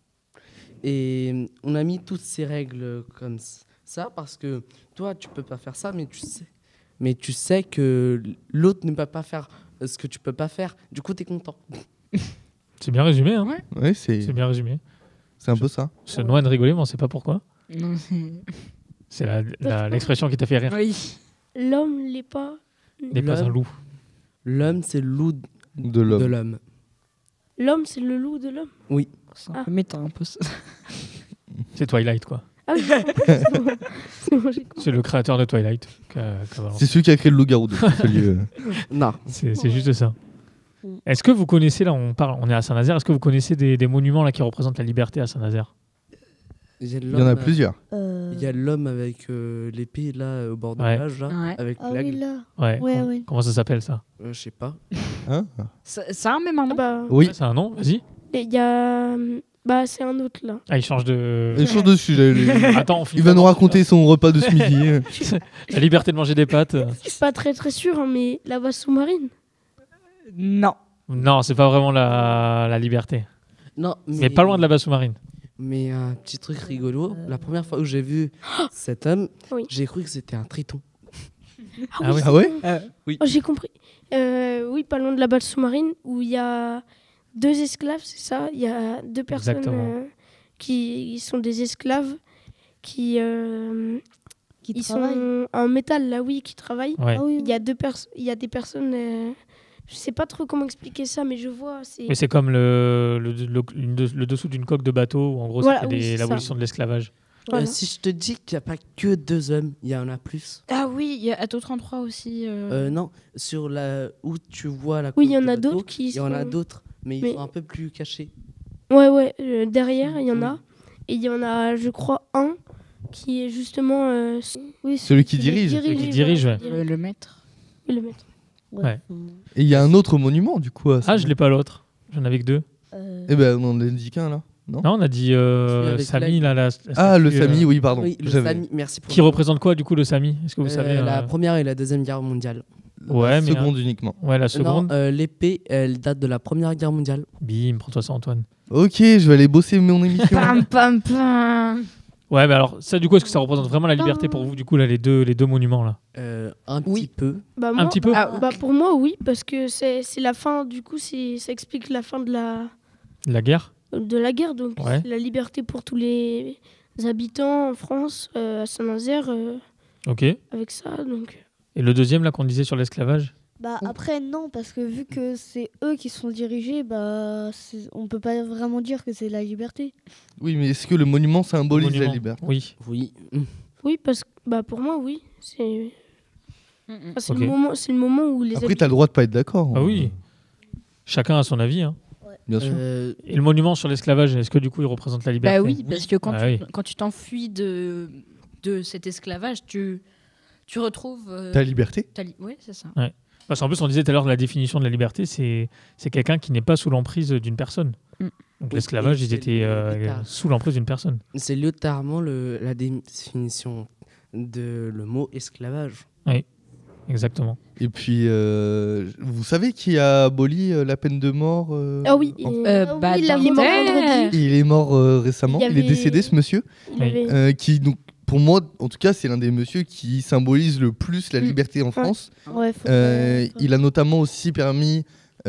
Et on a mis toutes ces règles comme ça parce que toi tu peux pas faire ça, mais tu sais que l'autre ne peut pas faire ce que tu peux pas faire. Du coup, tu es content. C'est bien résumé, hein. Ouais, c'est C'est bien résumé. un peu ça. Ce noix de rigoler, mais on ne sait pas pourquoi. Non, C'est l'expression qui t'a fait rire. oui. L'homme n'est pas. N'est pas un loup. L'homme, c'est le loup De de l'homme. l'homme. L'homme, c'est le loup de l'homme. C'est un peu méta, un peu ça. C'est Twilight, quoi. Ah oui, c'est bon. C'est bon, j'ai compris. C'est le créateur de Twilight. qu'a balancé. C'est celui qui a créé le loup-garou. Non. C'est juste ça. Est-ce que vous connaissez, là on est à Saint-Nazaire, est-ce que vous connaissez des monuments là, qui représentent la liberté à Saint-Nazaire? Il y en a plusieurs. Il y a l'homme avec l'épée là au bord de Ouais. la plage là, Ouais. avec Ah oui, l'aigle. là. Ouais. Ouais, ouais. Comment ça s'appelle ça? Je sais pas. Hein Ça a un même un nom. Bah, Oui. Ouais, c'est un nom, vas-y. il y a. Bah, c'est un autre là. Ah, il change de. Il change de sujet. lui. Attends, on finit Il va nous d'abord. raconter son repas de ce midi. La liberté de manger des pâtes. Je suis pas très sûr, hein, mais la base sous-marine. Non. Non, c'est pas vraiment la liberté. Non, Mais pas loin de la base sous-marine. Mais un petit truc rigolo, la première fois où j'ai vu cet homme, Oui. j'ai cru que c'était un triton. Ah oui. Ah ouais Oh, j'ai compris. Oui, pas loin de la base sous-marine où il y a 2 esclaves, c'est ça. Il y a 2 personnes Exactement. qui sont des esclaves qui Qui ils travaille. sont en métal là, oui, qui travaillent. Ouais. Ah oui, Il y a il y a des personnes. Je sais pas trop comment expliquer ça, mais je vois. Mais c'est comme le dessous d'une coque de bateau, où en gros, Voilà, c'était oui, c'est l'abolition de l'esclavage. Voilà. Si je te dis qu'il n'y a pas que 2 hommes, il y en a plus. Ah oui, il y a Atto 33 aussi. Non, sur la où tu vois la Oui, il y coque en du a bateau, d'autres qui il y en a sont- d'autres, mais ils Mais- sont un peu plus cachés. Ouais, derrière, il y en a. Et il y en a, je crois, un qui est justement. oui, Celui qui dirige. Celui qui dirige, voilà, ouais. Le maître. Et le maître. Ouais. Et il y a un autre monument du coup. Ah, je l'ai pas l'autre. J'en avais que 2. Eh ben, on en a dit qu'un là. Non, Non, on a dit avec Sami, là, la Ah, le statue, Sami, oui, pardon. Oui, le J'avais- Sami, merci pour Qui représente quoi, du coup, le Sami? Est-ce que vous savez la Première et la Deuxième Guerre mondiale. Ouais, mais. Seconde uniquement. Ouais, la seconde. Non, l'épée, elle date de la Première Guerre mondiale. Bim, prends-toi ça, Antoine. Ok, je vais aller bosser mon émission. Pam, pam, pam. Ouais, mais alors, ça, du coup, est-ce que ça représente vraiment la liberté pour vous, du coup, là, les deux monuments, là? Un petit peu. Bah, Un moi, petit peu bah, pour moi, oui, parce que c'est la fin, du coup, ça explique la fin de La guerre? guerre. Donc, Ouais. c'est la liberté pour tous les habitants en France, à Saint-Nazaire, Ok. Et avec ça. Donc, le deuxième, là, qu'on disait sur l'esclavage? Bah après non, parce que vu que c'est eux qui sont dirigés, bah on peut pas vraiment dire que c'est la liberté. Oui, mais est-ce que le monument symbolise la Monument. liberté? Oui. Oui. oui, parce que bah, pour moi, oui. C'est c'est Ok. le moment où les Après, t'as le droit de pas être d'accord. Ah oui. Chacun a son avis, hein. Bien sûr. Et le monument sur l'esclavage, est-ce que, du coup, il représente la liberté? Bah oui, parce que quand, Ah oui. quand tu t'enfuis de cet esclavage, tu retrouves. Ta liberté. Oui, c'est ça. Parce qu'en plus, on disait tout à l'heure, la définition de la liberté, c'est quelqu'un qui n'est pas sous l'emprise d'une personne. Mm. Donc Oui, l'esclavage, et ils c'est étaient l'État. sous l'emprise d'une personne. C'est littéralement la définition de le mot esclavage. Exactement. Et puis, vous savez qui a aboli la peine de mort Ah oui, en- Bah, il est mort vendredi. Il est mort récemment. Il y Il est avait- décédé, ce monsieur. Il Oui. avait- Qui, donc, pour moi, en tout cas, c'est l'un des messieurs qui symbolise le plus la Mm. liberté en France. Ouais, faut Il a notamment aussi permis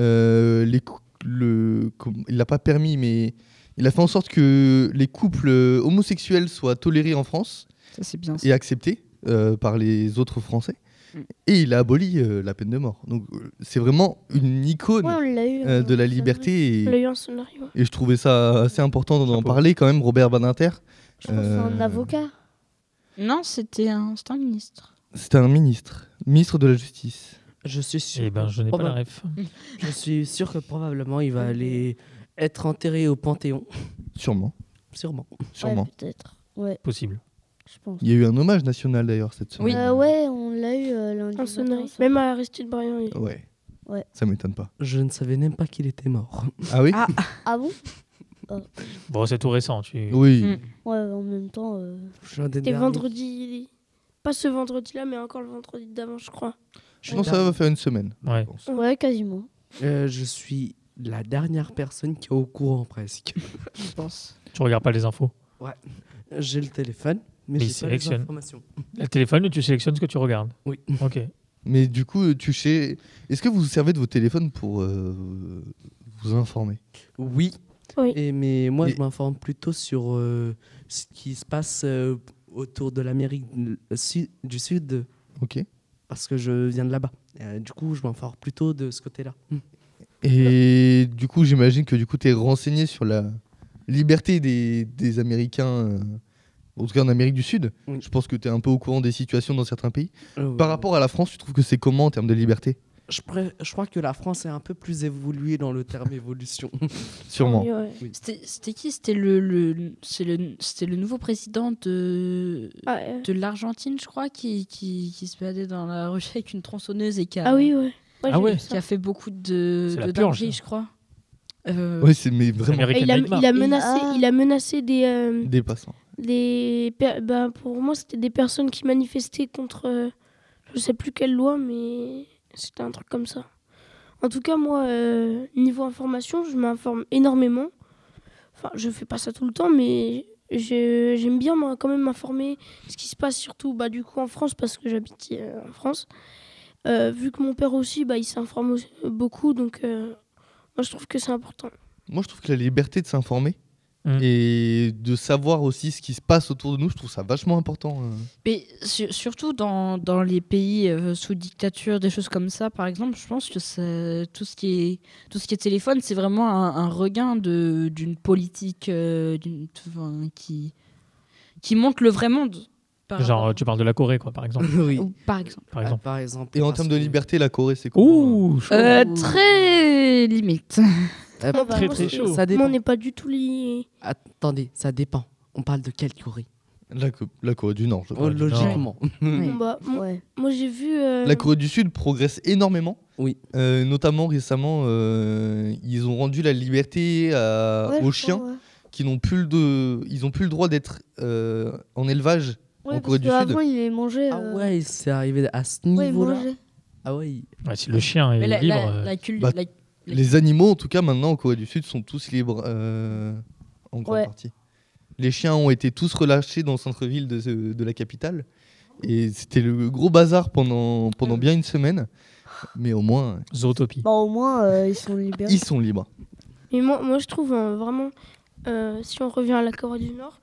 il l'a pas permis, mais il a fait en sorte que les couples homosexuels soient tolérés en France Ça, c'est bien. et acceptés par les autres Français. Mm. Et il a aboli la peine de mort. Donc c'est vraiment une icône Ouais, on l'a eu. de la c'est liberté. on l'a eu en scénario. Et je trouvais ça assez important d'en Chapeau. parler quand même, Robert Badinter. vrai. Je pense que c'est un avocat. Non, c'était un ministre. C'était un ministre de la Justice. Je suis sûr. Eh ben, je n'ai pas la Proba- ref. Je suis sûr que probablement il va aller être enterré au Panthéon. Sûrement. Sûrement. Sûrement. Ouais, peut-être. Ouais. Possible. je pense. Il y a eu un hommage national d'ailleurs cette Oui. semaine. Ouais, on l'a eu lundi. En matin, sonnerie. ça. Même à Aristide Briand. Ouais. Ouais. Ça m'étonne pas. Je ne savais même pas qu'il était mort. Ah oui. Ah bon? Bon, c'est tout récent. Oui. Mm. Ouais, en même temps. C'était vendredi. Pas ce vendredi-là, mais encore le vendredi d'avant, je crois. Je pense que ça va faire une semaine. Ouais. je pense. Ouais, quasiment. Je suis la dernière personne qui est au courant presque. Je pense. Tu regardes pas les infos. J'ai le téléphone, mais Mais il j'ai pas les sélectionne. informations. Le téléphone, et tu sélectionnes ce que tu regardes. Oui. Ok. Mais du coup, est-ce que vous vous servez de vos téléphones pour vous informer? Oui, Oui. mais moi Et- je m'informe plutôt sur ce qui se passe autour de l'Amérique du Sud, Ok. parce que je viens de là-bas. Du coup, je m'informe plutôt de ce côté-là. Et du coup, j'imagine que tu es renseigné sur la liberté des Américains, en tout cas en Amérique du Sud. Oui. Je pense que tu es un peu au courant des situations dans certains pays. Euh, Par rapport à la France, tu trouves que c'est comment en termes de liberté? je crois que la France est un peu plus évoluée dans le terme évolution. Sûrement. Oui, ouais. C'était qui? C'était c'était le nouveau président de l'Argentine, je crois, qui se baladait dans la rue avec une tronçonneuse et qui a, Ah oui, ouais. Ah j'ai ouais. vu ça. qui a fait beaucoup C'est de la purge, dingueries, ça. je crois. Oui, mais vraiment Et il a Ah. il a menacé des des passants. pour moi c'était des personnes qui manifestaient contre je sais plus quelle loi, mais c'était un truc comme ça. En tout cas, moi niveau information, je m'informe énormément. Enfin, je fais pas ça tout le temps, mais j'aime bien moi, quand même m'informer ce qui se passe, surtout du coup en France, parce que j'habite en France. Vu que mon père aussi il s'informe beaucoup, donc moi je trouve que c'est important. Moi, je trouve que la liberté de s'informer Mm. et de savoir aussi ce qui se passe autour de nous, je trouve ça vachement important. Mais surtout dans les pays sous dictature, des choses comme ça, par exemple, je pense que tout ce qui est téléphone, c'est vraiment un regain d'une politique qui montre le vrai monde. par Genre, rapport- tu parles de la Corée, quoi, par exemple. Oui. ou par exemple. Par exemple. Par exemple. Et en parce termes de que- liberté, la Corée, c'est quoi? Ouh, chaud. Très limite. Euh, Moi, Très, moi, très c'est- chaud. Ça Moi, dépend. on n'est pas du tout liés. Attendez, ça dépend. On parle de quelle Corée? La Corée du Nord, je crois. du Nord. Logiquement. Oui. Ouais. Moi j'ai vu. La Corée du Sud progresse énormément. Oui. Notamment récemment, ils ont rendu la liberté Ouais, aux je chiens crois, ouais. qui n'ont plus ils ont plus le droit d'être en élevage Ouais, en Corée parce du que Sud. avant, il les mangeait. Ah ouais, c'est arrivé à ce Ouais, il niveau-là. mangeait. Ah ouais. Ouais, si le chien est Mais libre. bah, Les animaux, en tout cas, maintenant en Corée du Sud, sont tous libres en grande Ouais. partie. Les chiens ont été tous relâchés dans le centre-ville de la capitale. Et c'était le gros bazar pendant bien une semaine. Mais au moins, Zootopie. Bah, au moins, ils sont libérés. ils sont libres. Mais moi je trouve vraiment. Si on revient à la Corée du Nord,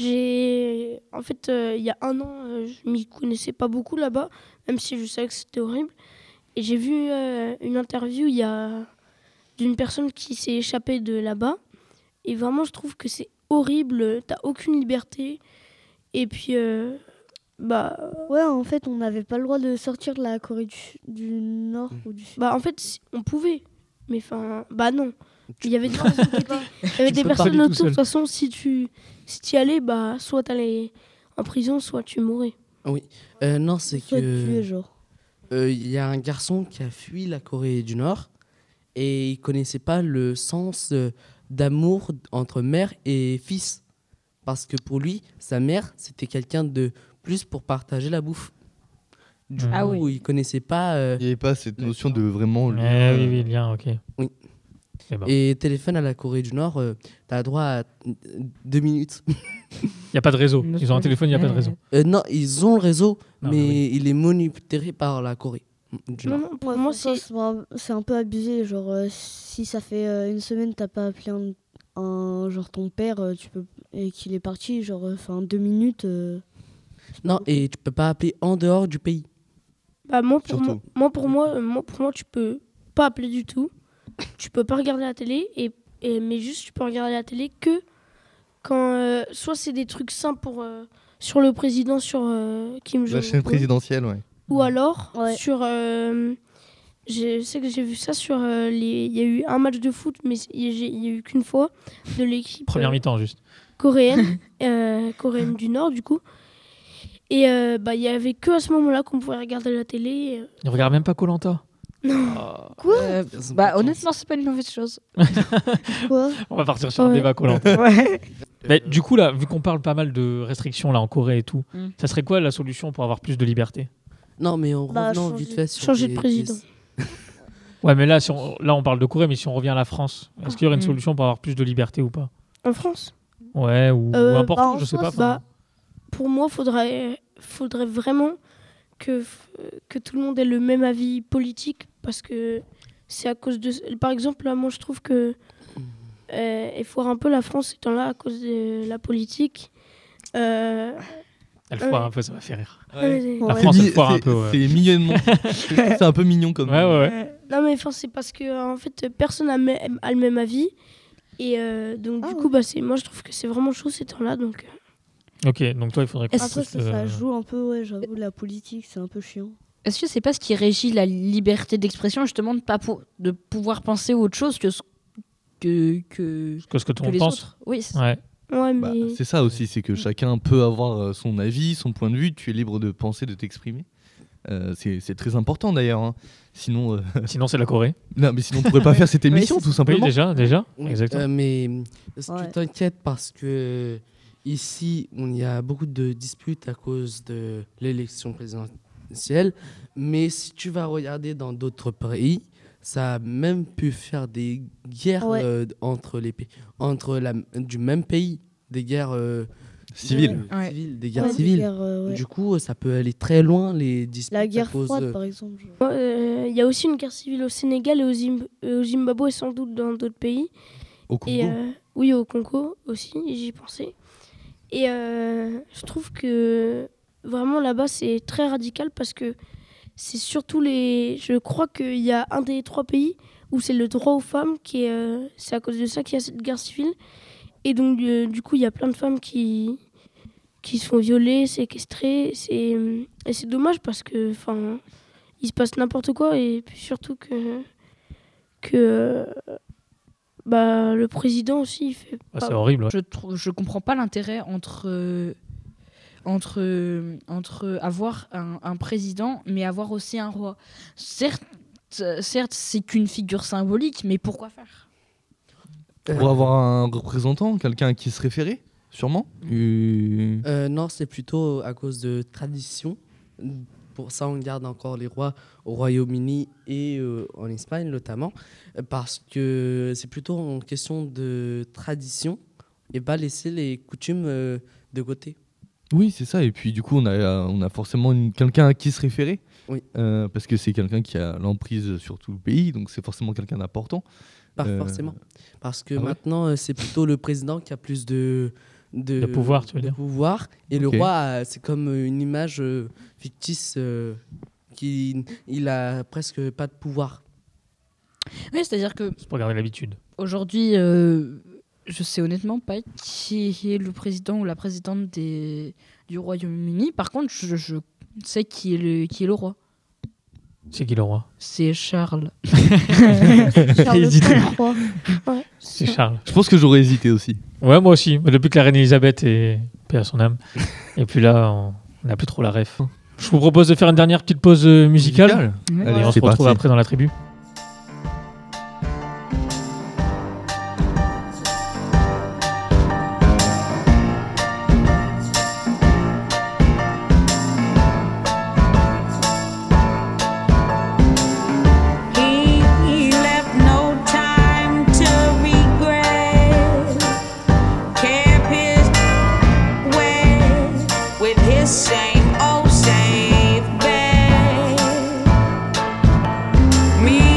en fait, il y a un an, je m'y connaissais pas beaucoup là-bas, même si je savais que c'était horrible. Et j'ai vu une interview d'une personne qui s'est échappée de là-bas. Et vraiment, je trouve que c'est horrible. T'as aucune liberté. Et puis, Ouais, en fait, on n'avait pas le droit de sortir de la Corée du Nord ou du Sud. en fait, on pouvait. Mais enfin, non. Il y avait des personnes qui étaient- il y avait des peux pas personnes aller tout autour. De seul. toute façon, si tu y allais, soit t'allais en prison, soit tu mourrais. Non, c'est Soit tuer, que genre. il y a un garçon qui a fui la Corée du Nord et il connaissait pas le sens d'amour entre mère et fils. Parce que pour lui, sa mère, c'était quelqu'un de plus pour partager la bouffe. Du Ah coup, oui. il connaissait pas. Il n'y avait pas cette notion de vraiment. Oui, oui, lien, ok. Oui. Eh ben, Et téléphone à la Corée du Nord, t'as droit à 2 minutes. il n'y a pas de réseau. Ils ont un téléphone, il n'y a pas de réseau. Non, ils ont le réseau, Non, mais mais oui. il est monitorisé par la Corée du Non, Nord. non, pour Ouais, moi, franchement, c'est un peu abusé. Genre, si ça fait une semaine, t'as pas appelé genre ton père, et qu'il est parti, genre, 2 minutes. Non, et tu peux pas appeler en dehors du pays. Surtout. pour moi, tu peux pas appeler du tout. Tu peux pas regarder la télé, mais juste tu peux regarder la télé que quand soit c'est des trucs simples sur le président, sur Kim La Jong-un, chaîne présidentielle, ouais. ou alors Ouais. sur. Je sais que j'ai vu ça sur il y a eu un match de foot, mais il y a eu qu'une fois de l'équipe Première mi-temps, juste. coréenne, coréenne du Nord du coup. Et il y avait que à ce moment-là qu'on pouvait regarder la télé. On regarde même pas Koh-Lanta. Quoi Honnêtement, c'est pas une mauvaise chose. Quoi On va partir sur un Ouais. débat Koh-Lanta. Ouais. Mais du coup, là, vu qu'on parle pas mal de restrictions là en Corée et tout, ça serait quoi la solution pour avoir plus de liberté? Non, mais en Bah, revenant changer- vite fait sur changer de les- président. Ouais, mais là, là, on parle de Corée, mais si on revient à la France, est-ce qu'il y aurait une Mm. solution pour avoir plus de liberté ou pas? En France, Ouais, ou n'importe bah, où, en je sais soi, pas. enfin, pour moi, faudrait vraiment que tout le monde ait le même avis politique parce que c'est à cause de. Par exemple, là, moi, je trouve que il foire un peu la France étant là à cause de la politique. Elle foire un peu, ça m'a fait rire. Ouais. La Ouais. France, elle C'est- foire un peu, ouais. C'est mignonnement. C'est un peu mignon comme. Ouais. Non, mais enfin, c'est parce que en fait, personne a le même avis. Et donc, du Ah coup, moi, je trouve que c'est vraiment chaud ces temps-là. Donc, Ok, donc toi, il faudrait que Après, ça joue un peu, ouais, j'avoue, la politique, c'est un peu chiant. Est-ce que c'est pas ce qui régit la liberté d'expression, justement, de pouvoir penser autre chose que ce que ce que tout que le monde les pense. autres? Oui. Ouais. ouais, Bah, mais. c'est ça aussi, c'est que chacun peut avoir son avis, son point de vue. Tu es libre de penser, de t'exprimer. C'est très important d'ailleurs. Hein. Sinon, Sinon, c'est la Corée. non, mais sinon, on pourrait pas faire cette émission, tout Oui, simplement. déjà. Oui, Exactement. mais est-ce Ouais. que tu t'inquiètes parce que ici, il y a beaucoup de disputes à cause de l'élection présidentielle. Mais si tu vas regarder dans d'autres pays, ça a même pu faire des guerres Ouais. entre les pays, du même pays, des guerres Civil. Ouais. civiles, des guerres Ouais, civiles. ouais. Du coup, ça peut aller très loin, les disputes La à guerre cause froide, par exemple. Il y a aussi une guerre civile au Sénégal et au Zimbabwe et sans doute dans d'autres pays. Au Congo. Et oui, au Congo aussi, j'y pensais. Et je trouve que vraiment là-bas, c'est très radical parce que c'est surtout Je crois qu'il y a un des 3 pays où c'est le droit aux femmes qui est. C'est à cause de ça qu'il y a cette guerre civile. Et donc, du coup, il y a plein de femmes qui se font violer, séquestrer. Et c'est dommage parce que, enfin, il se passe n'importe quoi. Et puis surtout que le président aussi, il fait Bah, pas- c'est horrible. Ouais. Je comprends pas l'intérêt entre avoir un président, mais avoir aussi un roi. Certes, c'est qu'une figure symbolique, mais pourquoi faire? Pour avoir un représentant, quelqu'un à qui se référer, sûrement. Non, c'est plutôt à cause de tradition. Pour ça, on garde encore les rois au Royaume-Uni et en Espagne notamment, parce que c'est plutôt en question de tradition et pas laisser les coutumes de côté. Oui, c'est ça. Et puis du coup, on a forcément quelqu'un à qui se référer. Oui. Parce que c'est quelqu'un qui a l'emprise sur tout le pays, donc c'est forcément quelqu'un d'important. Pas forcément. Parce que Ah ouais maintenant, c'est plutôt le président qui a plus de pouvoir, tu veux dire. pouvoir. Et Ok. le roi, c'est comme une image fictice il a presque pas de pouvoir. Oui, c'est-à-dire que C'est pour garder l'habitude. aujourd'hui, je sais honnêtement pas qui est le président ou la présidente du Royaume-Uni. Par contre, je sais qui est le roi. C'est qui le roi? C'est Charles. Charles Hésité. III. Ouais, C'est Charles. Je pense que j'aurais hésité aussi. Ouais, moi aussi. Mais depuis que la reine Elisabeth est paix à son âme. Et puis là, on n'a plus trop la ref. Je vous propose de faire une dernière petite pause musicale. Ouais. Et on se c'est retrouve parti. après dans la tribu. He left no time to regret. Kept his way with his same old safe bet. Me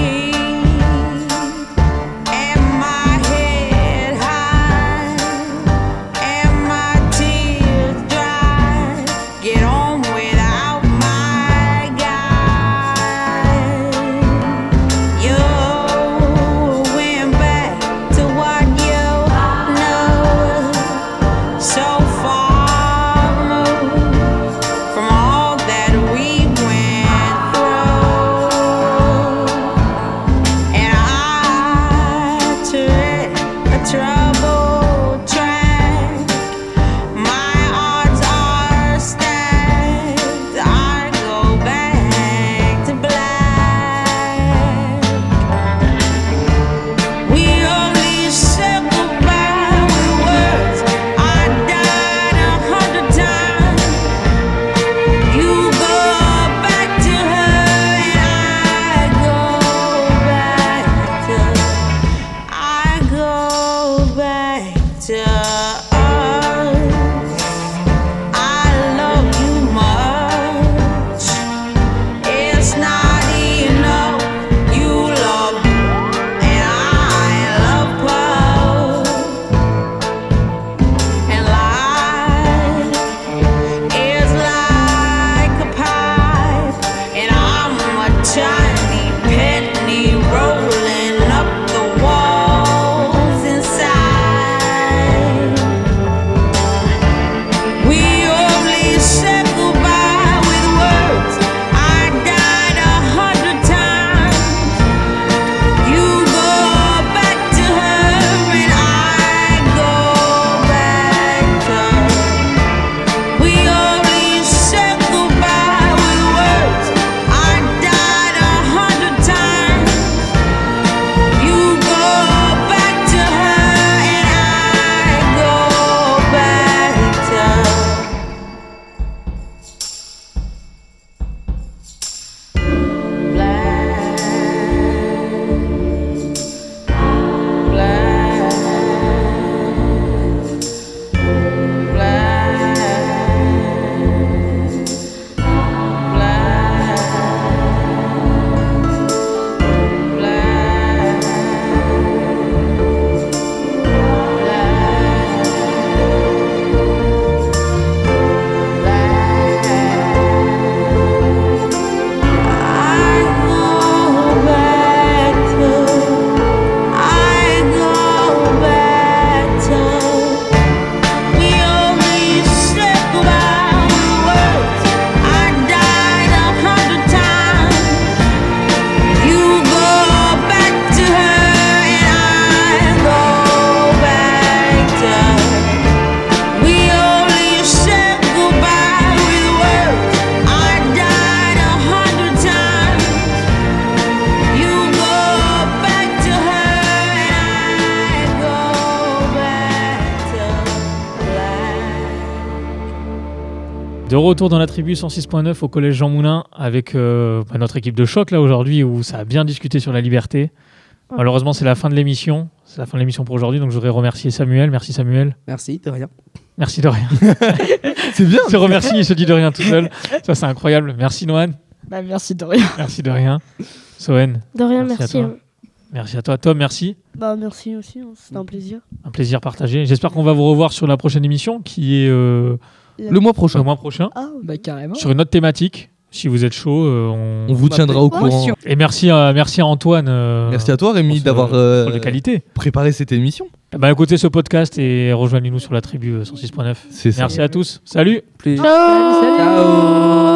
De retour dans la tribu 106.9 au collège Jean Moulin avec notre équipe de choc là aujourd'hui où ça a bien discuté sur la liberté. Malheureusement, c'est la fin de l'émission. C'est la fin de l'émission pour aujourd'hui, donc je voudrais remercier Samuel. Merci Samuel. Merci, de rien. Merci de rien. C'est bien. Il se remercie, il se dit de rien tout seul. Ça, c'est incroyable. Merci Noan. Bah, merci de rien. Merci de rien. Sohen. De rien, Merci à merci. toi. Merci à toi. Tom, merci. Bah, merci aussi, hein, c'était un plaisir. Un plaisir partagé. J'espère qu'on va vous revoir sur la prochaine émission qui est Le mois prochain. le mois prochain Ah, Bah, carrément. sur une autre thématique. Si vous êtes chaud, On vous tiendra au courant. Et merci à Antoine. Merci à toi, Rémi, pour ce d'avoir rôle de qualité. préparé cette émission. Bah, écoutez ce podcast et rejoignez-nous sur la tribu 106.9. C'est ça. Merci à tous. Salut. Plus. Ciao. Ciao.